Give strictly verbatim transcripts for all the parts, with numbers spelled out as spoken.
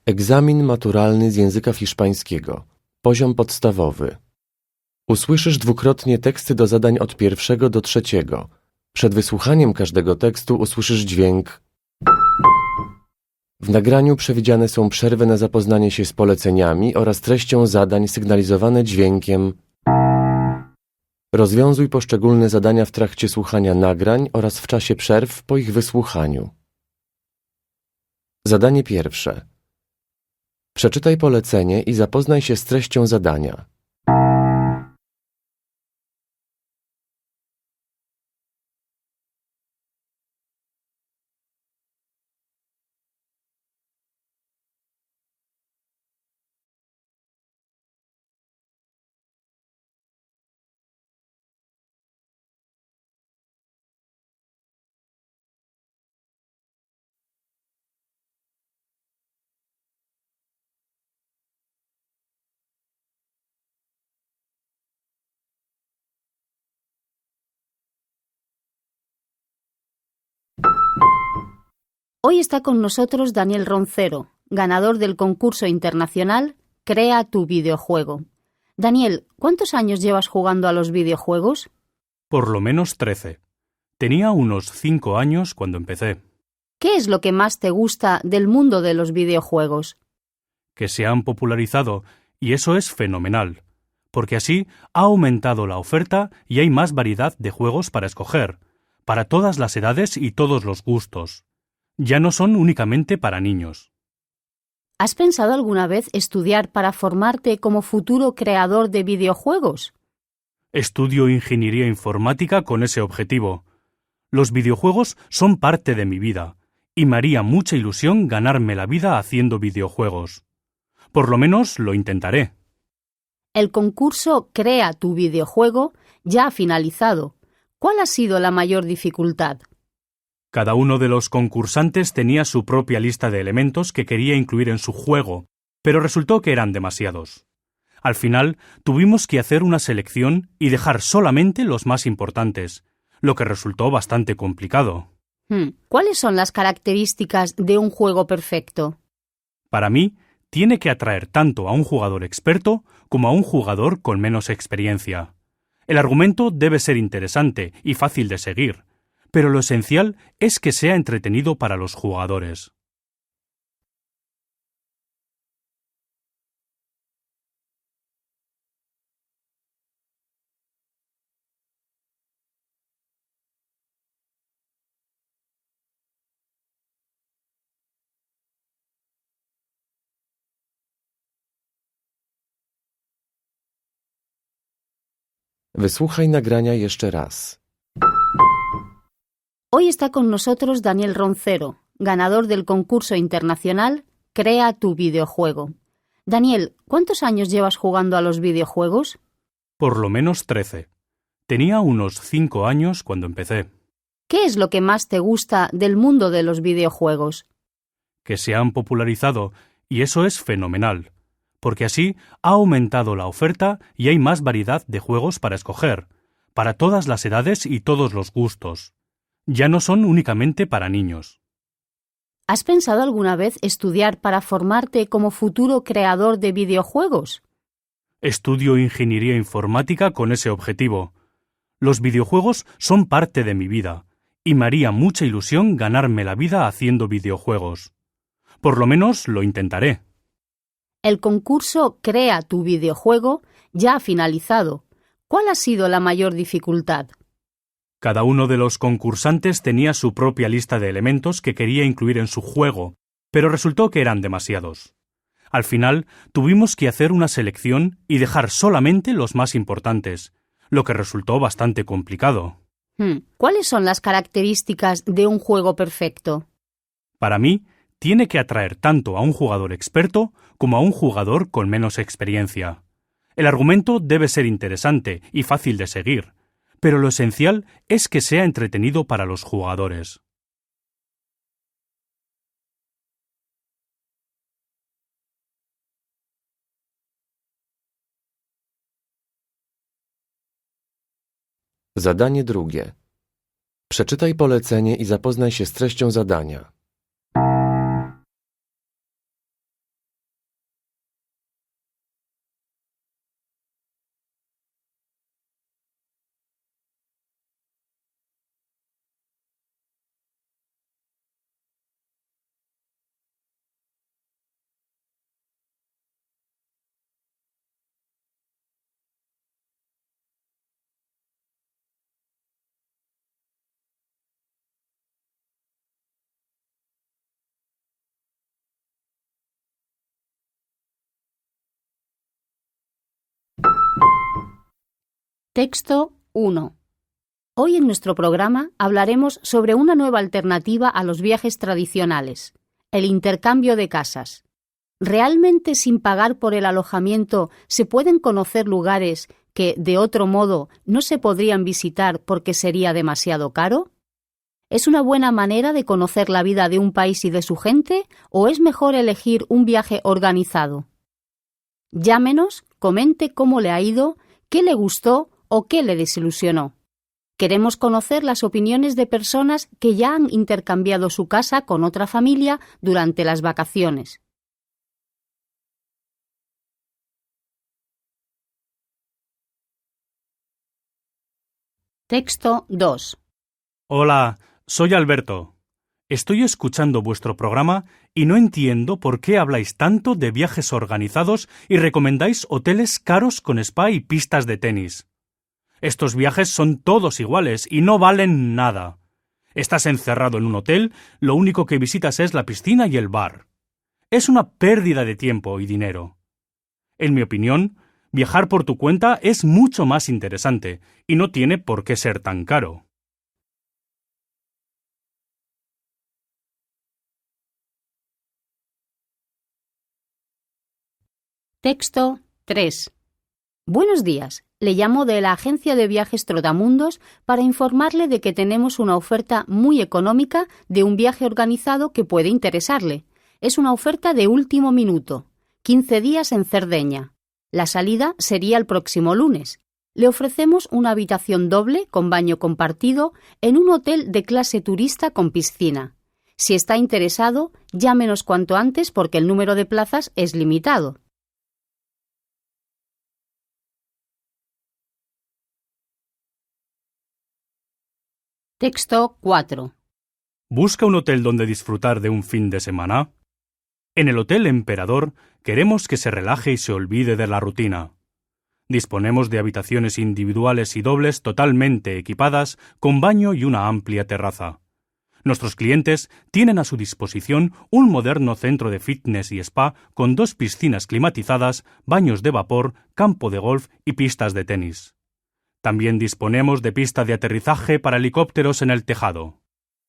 Egzamin maturalny z języka hiszpańskiego. Poziom podstawowy. Usłyszysz dwukrotnie teksty do zadań od pierwszego do trzeciego. Przed wysłuchaniem każdego tekstu usłyszysz dźwięk. W nagraniu przewidziane są przerwy na zapoznanie się z poleceniami oraz treścią zadań sygnalizowane dźwiękiem. Rozwiązuj poszczególne zadania w trakcie słuchania nagrań oraz w czasie przerw po ich wysłuchaniu. Zadanie pierwsze. Przeczytaj polecenie i zapoznaj się z treścią zadania. Hoy está con nosotros Daniel Roncero, ganador del concurso internacional Crea tu videojuego. Daniel, ¿cuántos años llevas jugando a los videojuegos? Por lo menos trece. Tenía unos cinco años cuando empecé. ¿Qué es lo que más te gusta del mundo de los videojuegos? Que se han popularizado, y eso es fenomenal, porque así ha aumentado la oferta y hay más variedad de juegos para escoger, para todas las edades y todos los gustos. Ya no son únicamente para niños. ¿Has pensado alguna vez estudiar para formarte como futuro creador de videojuegos? Estudio ingeniería informática con ese objetivo. Los videojuegos son parte de mi vida, y me haría mucha ilusión ganarme la vida haciendo videojuegos. Por lo menos lo intentaré. El concurso Crea tu videojuego ya ha finalizado. ¿Cuál ha sido la mayor dificultad? Cada uno de los concursantes tenía su propia lista de elementos que quería incluir en su juego, pero resultó que eran demasiados. Al final, tuvimos que hacer una selección y dejar solamente los más importantes, lo que resultó bastante complicado. Hmm. ¿Cuáles son las características de un juego perfecto? Para mí, tiene que atraer tanto a un jugador experto como a un jugador con menos experiencia. El argumento debe ser interesante y fácil de seguir, pero lo esencial es que sea entretenido para los jugadores. Wysłuchaj nagrania jeszcze raz. Hoy está con nosotros Daniel Roncero, ganador del concurso internacional Crea tu videojuego. Daniel, ¿cuántos años llevas jugando a los videojuegos? Por lo menos trece. Tenía unos cinco años cuando empecé. ¿Qué es lo que más te gusta del mundo de los videojuegos? Que se han popularizado, y eso es fenomenal, porque así ha aumentado la oferta y hay más variedad de juegos para escoger, para todas las edades y todos los gustos. Ya no son únicamente para niños. ¿Has pensado alguna vez estudiar para formarte como futuro creador de videojuegos? Estudio ingeniería informática con ese objetivo. Los videojuegos son parte de mi vida, y me haría mucha ilusión ganarme la vida haciendo videojuegos. Por lo menos lo intentaré. El concurso Crea tu videojuego ya ha finalizado. ¿Cuál ha sido la mayor dificultad? Cada uno de los concursantes tenía su propia lista de elementos que quería incluir en su juego, pero resultó que eran demasiados. Al final, tuvimos que hacer una selección y dejar solamente los más importantes, lo que resultó bastante complicado. Hmm. ¿Cuáles son las características de un juego perfecto? Para mí, tiene que atraer tanto a un jugador experto como a un jugador con menos experiencia. El argumento debe ser interesante y fácil de seguir, pero lo esencial es que sea entretenido para los jugadores. Zadanie drugie. Przeczytaj polecenie i zapoznaj się z treścią zadania. Texto uno. Hoy en nuestro programa hablaremos sobre una nueva alternativa a los viajes tradicionales, el intercambio de casas. ¿Realmente sin pagar por el alojamiento se pueden conocer lugares que, de otro modo, no se podrían visitar porque sería demasiado caro? ¿Es una buena manera de conocer la vida de un país y de su gente o es mejor elegir un viaje organizado? Llámenos, comente cómo le ha ido, qué le gustó o qué le desilusionó. Queremos conocer las opiniones de personas que ya han intercambiado su casa con otra familia durante las vacaciones. Texto dos. Hola, soy Alberto. Estoy escuchando vuestro programa y no entiendo por qué habláis tanto de viajes organizados y recomendáis hoteles caros con spa y pistas de tenis. Estos viajes son todos iguales y no valen nada. Estás encerrado en un hotel, lo único que visitas es la piscina y el bar. Es una pérdida de tiempo y dinero. En mi opinión, viajar por tu cuenta es mucho más interesante y no tiene por qué ser tan caro. Texto tres. Buenos días. Le llamo de la agencia de viajes Trotamundos para informarle de que tenemos una oferta muy económica de un viaje organizado que puede interesarle. Es una oferta de último minuto. quince días en Cerdeña. La salida sería el próximo lunes. Le ofrecemos una habitación doble con baño compartido en un hotel de clase turista con piscina. Si está interesado, llámenos cuanto antes porque el número de plazas es limitado. Texto cuatro. ¿Busca un hotel donde disfrutar de un fin de semana? En el Hotel Emperador queremos que se relaje y se olvide de la rutina. Disponemos de habitaciones individuales y dobles totalmente equipadas, con baño y una amplia terraza. Nuestros clientes tienen a su disposición un moderno centro de fitness y spa con dos piscinas climatizadas, baños de vapor, campo de golf y pistas de tenis. También disponemos de pista de aterrizaje para helicópteros en el tejado.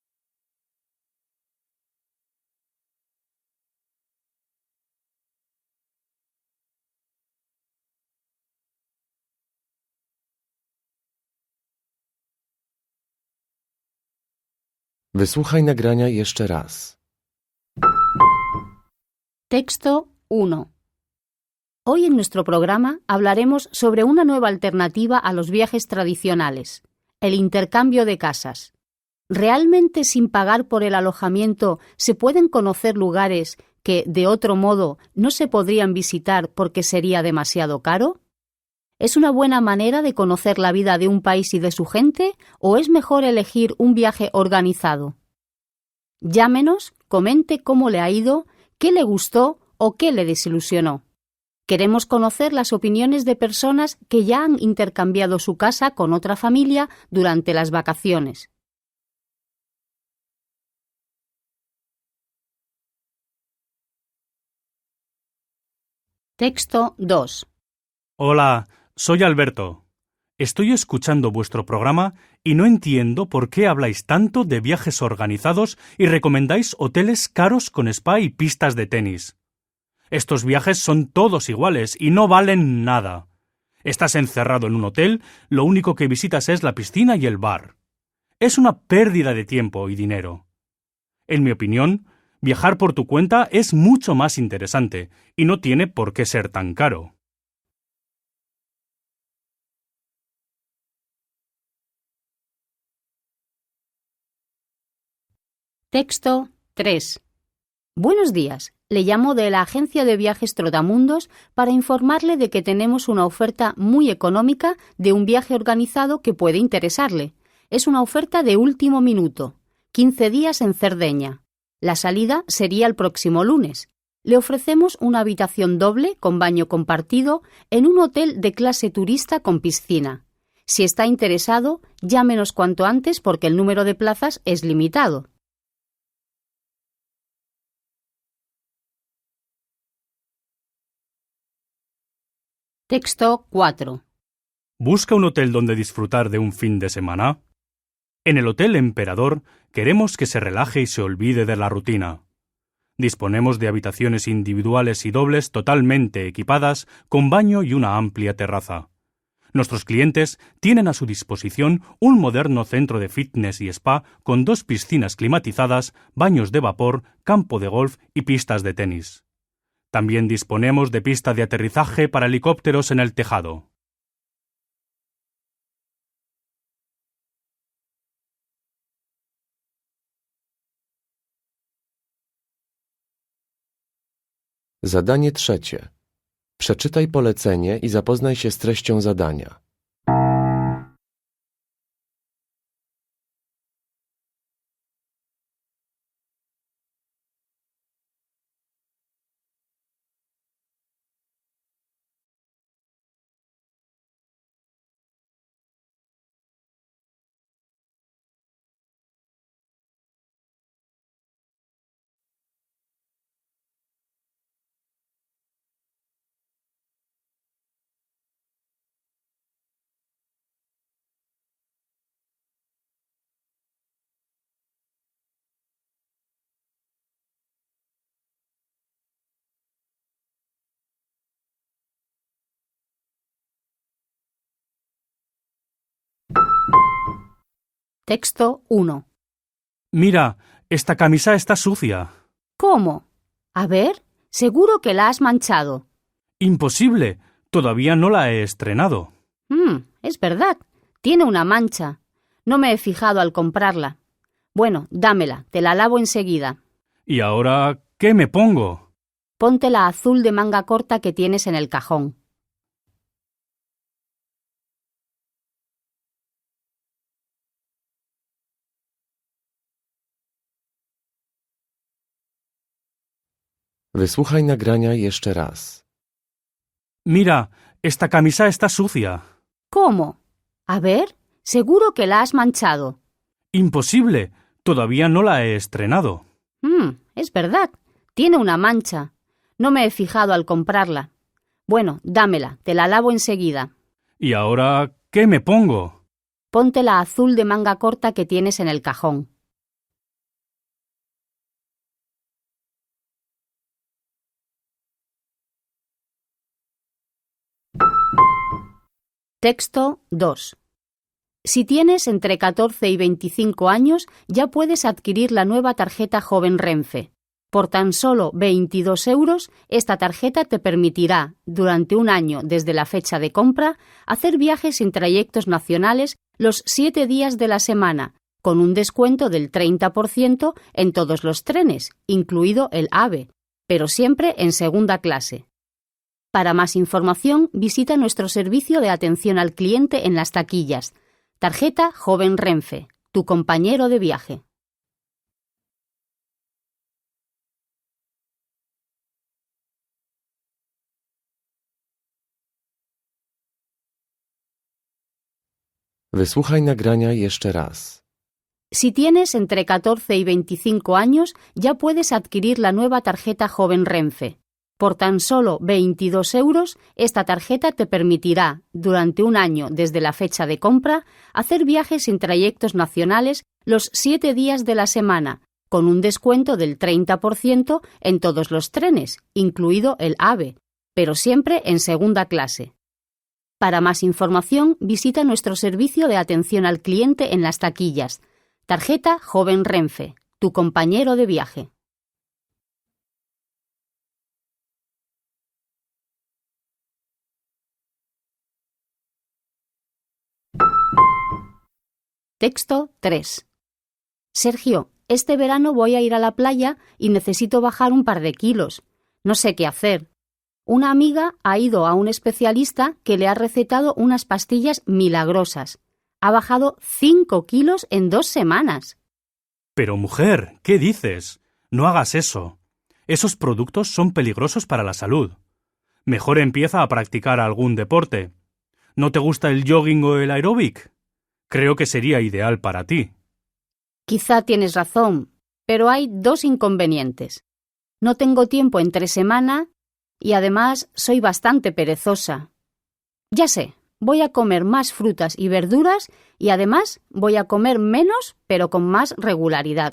Wysłuchaj nagrania jeszcze raz. Texto uno. Hoy en nuestro programa hablaremos sobre una nueva alternativa a los viajes tradicionales, el intercambio de casas. ¿Realmente sin pagar por el alojamiento se pueden conocer lugares que, de otro modo, no se podrían visitar porque sería demasiado caro? ¿Es una buena manera de conocer la vida de un país y de su gente o es mejor elegir un viaje organizado? Llámenos, comente cómo le ha ido, qué le gustó o qué le desilusionó. Queremos conocer las opiniones de personas que ya han intercambiado su casa con otra familia durante las vacaciones. Texto dos. Hola, soy Alberto. Estoy escuchando vuestro programa y no entiendo por qué habláis tanto de viajes organizados y recomendáis hoteles caros con spa y pistas de tenis. Estos viajes son todos iguales y no valen nada. Estás encerrado en un hotel, lo único que visitas es la piscina y el bar. Es una pérdida de tiempo y dinero. En mi opinión, viajar por tu cuenta es mucho más interesante y no tiene por qué ser tan caro. Texto tres. Buenos días. Le llamo de la agencia de viajes Trotamundos para informarle de que tenemos una oferta muy económica de un viaje organizado que puede interesarle. Es una oferta de último minuto. quince días en Cerdeña. La salida sería el próximo lunes. Le ofrecemos una habitación doble con baño compartido en un hotel de clase turista con piscina. Si está interesado, llámenos cuanto antes porque el número de plazas es limitado. Texto cuatro. ¿Busca un hotel donde disfrutar de un fin de semana? En el Hotel Emperador queremos que se relaje y se olvide de la rutina. Disponemos de habitaciones individuales y dobles totalmente equipadas, con baño y una amplia terraza. Nuestros clientes tienen a su disposición un moderno centro de fitness y spa con dos piscinas climatizadas, baños de vapor, campo de golf y pistas de tenis. También disponemos de pista de aterrizaje para helicópteros en el tejado. Zadanie trzecie. Przeczytaj polecenie i zapoznaj się z treścią zadania. Texto uno. Mira, esta camisa está sucia. ¿Cómo? A ver, seguro que la has manchado. Imposible, todavía no la he estrenado. Mm, es verdad, tiene una mancha. No me he fijado al comprarla. Bueno, dámela, te la lavo enseguida. ¿Y ahora qué me pongo? Ponte la azul de manga corta que tienes en el cajón. Wysłuchaj nagrania jeszcze raz. Mira, esta camisa está sucia. ¿Cómo? A ver, seguro que la has manchado. Imposible, todavía no la he estrenado. Mm, es verdad, tiene una mancha. No me he fijado al comprarla. Bueno, dámela, te la lavo enseguida. ¿Y ahora qué me pongo? Ponte la azul de manga corta que tienes en el cajón. Texto dos. Si tienes entre catorce y veinticinco años, ya puedes adquirir la nueva tarjeta Joven Renfe. Por tan solo veintidós euros, esta tarjeta te permitirá, durante un año desde la fecha de compra, hacer viajes sin trayectos nacionales los siete días de la semana, con un descuento del treinta por ciento en todos los trenes, incluido el AVE, pero siempre en segunda clase. Para más información, visita nuestro servicio de atención al cliente en las taquillas. Tarjeta Joven Renfe, tu compañero de viaje. Wysłuchaj nagrania jeszcze raz. Si tienes entre catorce y veinticinco años, ya puedes adquirir la nueva tarjeta Joven Renfe. Por tan solo veintidós euros, esta tarjeta te permitirá, durante un año desde la fecha de compra, hacer viajes sin trayectos nacionales los siete días de la semana, con un descuento del treinta por ciento en todos los trenes, incluido el AVE, pero siempre en segunda clase. Para más información, visita nuestro servicio de atención al cliente en las taquillas. Tarjeta Joven Renfe, tu compañero de viaje. Texto tres. Sergio, este verano voy a ir a la playa y necesito bajar un par de kilos. No sé qué hacer. Una amiga ha ido a un especialista que le ha recetado unas pastillas milagrosas. Ha bajado cinco kilos en dos semanas. Pero mujer, ¿qué dices? No hagas eso. Esos productos son peligrosos para la salud. Mejor empieza a practicar algún deporte. ¿No te gusta el jogging o el aeróbic? Creo que sería ideal para ti. Quizá tienes razón, pero hay dos inconvenientes. No tengo tiempo entre semana y además soy bastante perezosa. Ya sé, voy a comer más frutas y verduras y además voy a comer menos pero con más regularidad.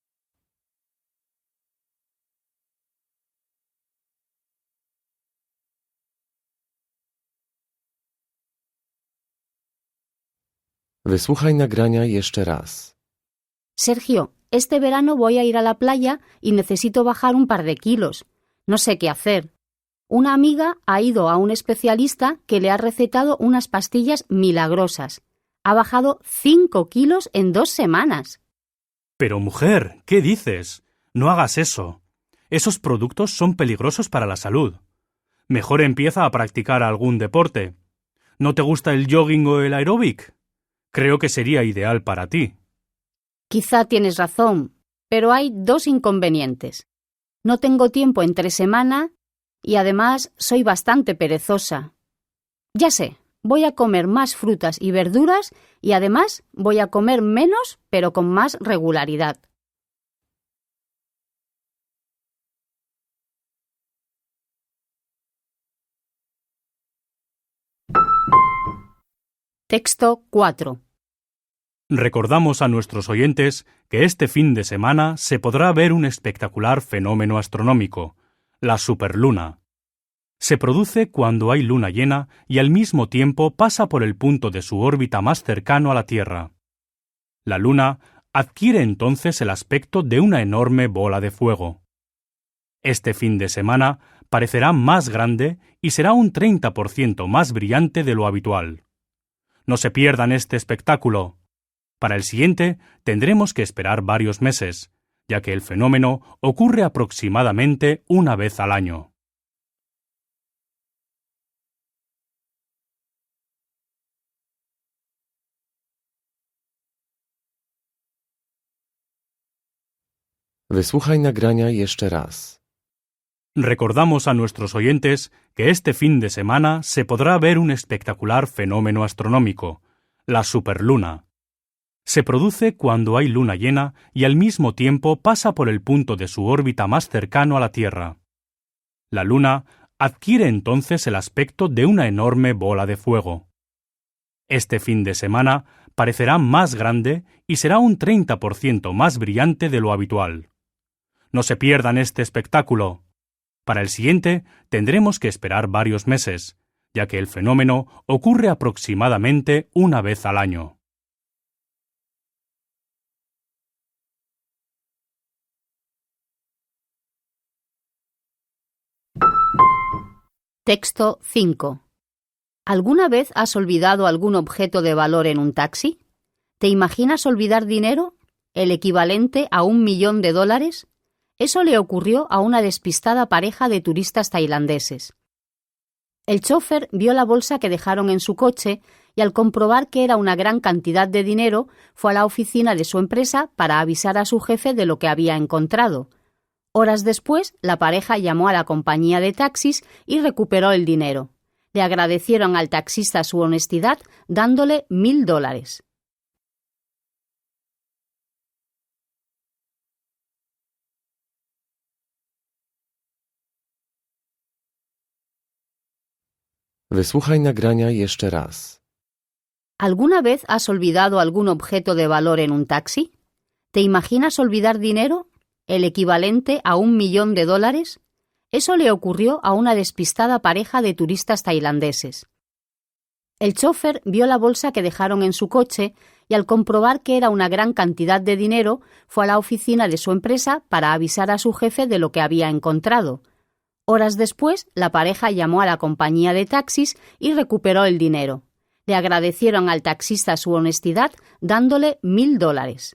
Wysłuchaj nagrania jeszcze raz. Sergio, este verano voy a ir a la playa y necesito bajar un par de kilos. No sé qué hacer. Una amiga ha ido a un especialista que le ha recetado unas pastillas milagrosas. Ha bajado cinco kilos en dos semanas. Pero mujer, ¿qué dices? No hagas eso. Esos productos son peligrosos para la salud. Mejor empieza a practicar algún deporte. ¿No te gusta el jogging o el aeróbic? Creo que sería ideal para ti. Quizá tienes razón, pero hay dos inconvenientes. No tengo tiempo entre semana y además soy bastante perezosa. Ya sé, voy a comer más frutas y verduras y además voy a comer menos pero con más regularidad. Texto cuatro. Recordamos a nuestros oyentes que este fin de semana se podrá ver un espectacular fenómeno astronómico, la superluna. Se produce cuando hay luna llena y al mismo tiempo pasa por el punto de su órbita más cercano a la Tierra. La luna adquiere entonces el aspecto de una enorme bola de fuego. Este fin de semana parecerá más grande y será un treinta por ciento más brillante de lo habitual. No se pierdan este espectáculo. Para el siguiente tendremos que esperar varios meses, ya que el fenómeno ocurre aproximadamente una vez al año. Wysłuchaj nagrania jeszcze raz. Recordamos a nuestros oyentes que este fin de semana se podrá ver un espectacular fenómeno astronómico, la superluna. Se produce cuando hay luna llena y al mismo tiempo pasa por el punto de su órbita más cercano a la Tierra. La luna adquiere entonces el aspecto de una enorme bola de fuego. Este fin de semana parecerá más grande y será un treinta por ciento más brillante de lo habitual. No se pierdan este espectáculo. Para el siguiente tendremos que esperar varios meses, ya que el fenómeno ocurre aproximadamente una vez al año. Texto cinco. ¿Alguna vez has olvidado algún objeto de valor en un taxi? ¿Te imaginas olvidar dinero? ¿El equivalente a un millón de dólares? Eso le ocurrió a una despistada pareja de turistas tailandeses. El chofer vio la bolsa que dejaron en su coche y al comprobar que era una gran cantidad de dinero, fue a la oficina de su empresa para avisar a su jefe de lo que había encontrado. Horas después, la pareja llamó a la compañía de taxis y recuperó el dinero. Le agradecieron al taxista su honestidad, dándole mil dólares. Wysłuchaj nagrania jeszcze raz. ¿Alguna vez has olvidado algún objeto de valor en un taxi? ¿Te imaginas olvidar dinero? ¿El equivalente a un millón de dólares? Eso le ocurrió a una despistada pareja de turistas tailandeses. El chofer vio la bolsa que dejaron en su coche y al comprobar que era una gran cantidad de dinero, fue a la oficina de su empresa para avisar a su jefe de lo que había encontrado. Horas después, la pareja llamó a la compañía de taxis y recuperó el dinero. Le agradecieron al taxista su honestidad, dándole mil dólares.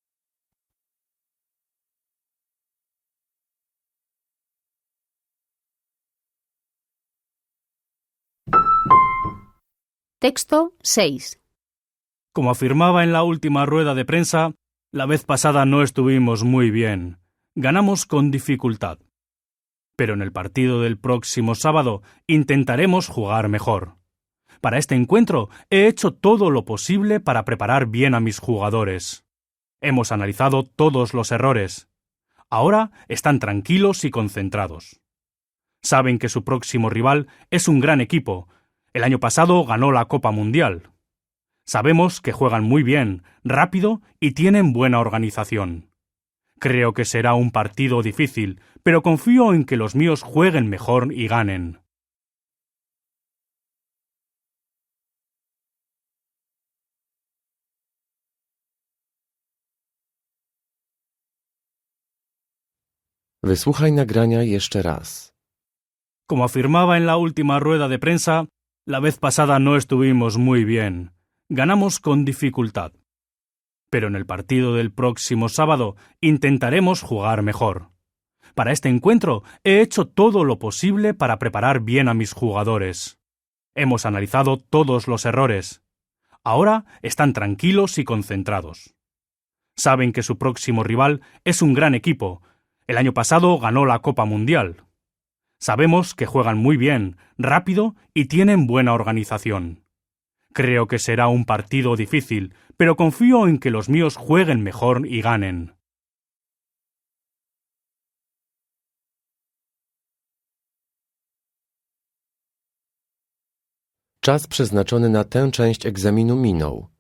Texto seis. Como afirmaba en la última rueda de prensa, la vez pasada no estuvimos muy bien. Ganamos con dificultad. Pero en el partido del próximo sábado intentaremos jugar mejor. Para este encuentro he hecho todo lo posible para preparar bien a mis jugadores. Hemos analizado todos los errores. Ahora están tranquilos y concentrados. Saben que su próximo rival es un gran equipo, El año pasado ganó la Copa Mundial. Sabemos que juegan muy bien, rápido y tienen buena organización. Creo que será un partido difícil, pero confío en que los míos jueguen mejor y ganen. Wysłuchaj nagrania jeszcze raz. Como afirmaba en la última rueda de prensa, la vez pasada no estuvimos muy bien. Ganamos con dificultad. Pero en el partido del próximo sábado intentaremos jugar mejor. Para este encuentro he hecho todo lo posible para preparar bien a mis jugadores. Hemos analizado todos los errores. Ahora están tranquilos y concentrados. Saben que su próximo rival es un gran equipo. El año pasado ganó la Copa Mundial. Sabemos que juegan muy bien, rápido y tienen buena organización. Creo que será un partido difícil, pero confío en que los míos jueguen mejor y ganen. Czas przeznaczony na tę część egzaminu minął.